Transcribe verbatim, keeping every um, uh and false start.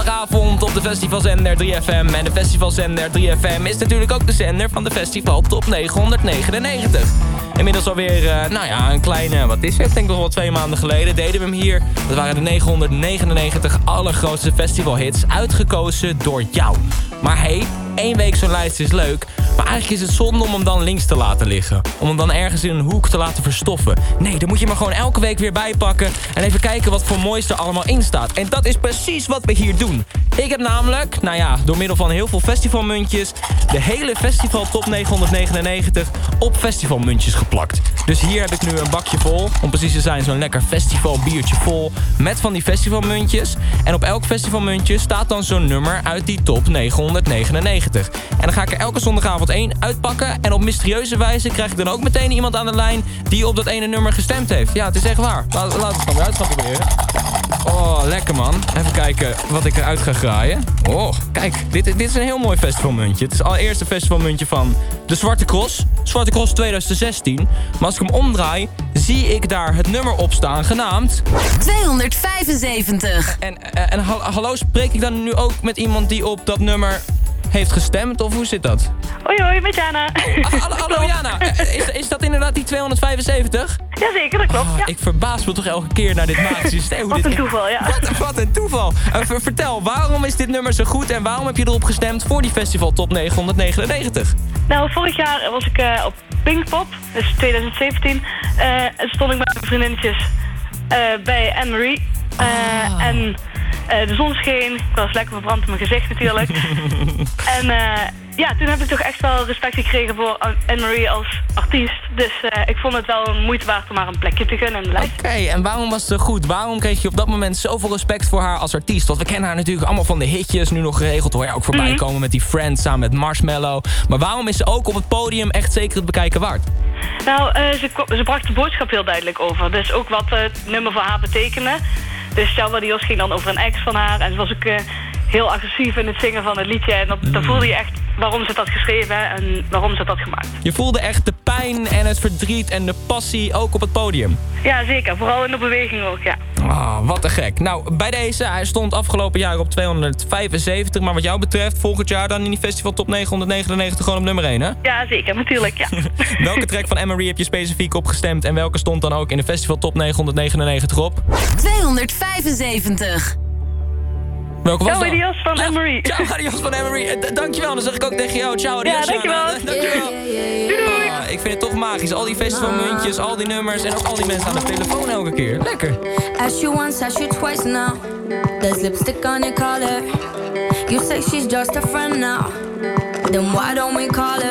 zondagavond op de festivalzender drie F M. En de festivalzender drie F M is natuurlijk ook de zender van de festival Top negenhonderdnegenennegentig. Inmiddels alweer, uh, nou ja, een kleine, wat is het? Ik denk nog wel twee maanden geleden deden we hem hier. Dat waren de negenhonderdnegenennegentig allergrootste festivalhits, uitgekozen door jou. Maar hey, één week zo'n lijst is leuk. Maar eigenlijk is het zonde om hem dan links te laten liggen. Om hem dan ergens in een hoek te laten verstoffen. Nee, dan moet je hem er gewoon elke week weer bijpakken. En even kijken wat voor moois er allemaal in staat. En dat is precies wat we hier doen. Ik heb namelijk, nou ja, door middel van heel veel festivalmuntjes... de hele festival Top negenhonderdnegenennegentig op festivalmuntjes geplakt. Dus hier heb ik nu een bakje vol. Om precies te zijn zo'n lekker festivalbiertje vol. Met van die festivalmuntjes. En op elk festivalmuntje staat dan zo'n nummer uit die Top negenhonderdnegenennegentig. En dan ga ik er elke zondagavond één uitpakken. En op mysterieuze wijze krijg ik dan ook meteen iemand aan de lijn... die op dat ene nummer gestemd heeft. Ja, het is echt waar. Laat, laat het gewoon uit gaan proberen. Oh, lekker man. Even kijken wat ik eruit ga graaien. Oh, kijk. Dit, dit is een heel mooi festivalmuntje. Het is het allereerste festivalmuntje van de Zwarte Cross. Zwarte Cross twintig zestien. Maar als ik hem omdraai, zie ik daar het nummer op staan, genaamd... tweehonderdvijfenzeventig. En, en, en hallo, spreek ik dan nu ook met iemand die op dat nummer heeft gestemd? Of hoe zit dat? Hoi hoi, met Jana. Oh, hallo, hallo Jana. Is, is dat inderdaad die tweehonderdvijfenzeventig? Jazeker, dat klopt. Oh, ja. Ik verbaas me toch elke keer naar dit magische systeem. Wat een toeval, ja. Wat, wat een toeval. Uh, ver, vertel, waarom is dit nummer zo goed en waarom heb je erop gestemd voor die festival Top negenhonderdnegenennegentig? Nou, vorig jaar was ik uh, op Pinkpop, dus twintig zeventien. Uh, en stond ik met mijn vriendinnetjes uh, bij Anne-Marie. Uh, ah. En uh, de zon scheen. Ik was lekker verbrand in mijn gezicht natuurlijk. En uh, ja, toen heb ik toch echt wel respect gekregen voor Anne-Marie als artiest. Dus uh, ik vond het wel een moeite waard om haar een plekje te gunnen in de lijst. Oké, okay, en waarom was het goed? Waarom kreeg je op dat moment zoveel respect voor haar als artiest? Want we kennen haar natuurlijk allemaal van de hitjes, nu nog geregeld. Hoor je ook voorbij komen mm-hmm. met die Friends samen met Marshmello. Maar waarom is ze ook op het podium echt zeker het bekijken waard? Nou, uh, ze, ze bracht de boodschap heel duidelijk over. Dus ook wat het nummer voor haar betekende. Dus Ciao Adios ging dan over een ex van haar. En ze was ook uh, heel agressief in het zingen van het liedje. En dat, mm. dan voelde je echt waarom ze het had geschreven en waarom ze het had gemaakt. Je voelde echt de pijn en het verdriet en de passie ook op het podium. Ja, zeker. Vooral in de beweging ook, ja. Ah, wat te gek. Nou, bij deze, hij stond afgelopen jaar op tweehonderdvijfenzeventig. Maar wat jou betreft, volgend jaar dan in die festival Top negenhonderdnegenennegentig gewoon op nummer één, hè? Ja, zeker. Natuurlijk, ja. Welke track van Anne-Marie heb je specifiek opgestemd? En welke stond dan ook in de festival Top negenhonderdnegenennegentig op? tweehonderdvijfenzeventig. Welke was Ciao dat? Adios van Anne-Marie. Ciao Adios van Anne-Marie. D- dankjewel, dan zeg ik ook tegen jou. Ciao Adios. Ja, dankjewel. dankjewel. Doei, doei. Ah, ik vind het toch magisch. Al die festivalmuntjes, al die nummers en ook al die mensen aan de telefoon elke keer. Lekker. Ask you once, ask you twice now. There's lipstick on your collar. You say she's just a friend now. Then why don't we call her?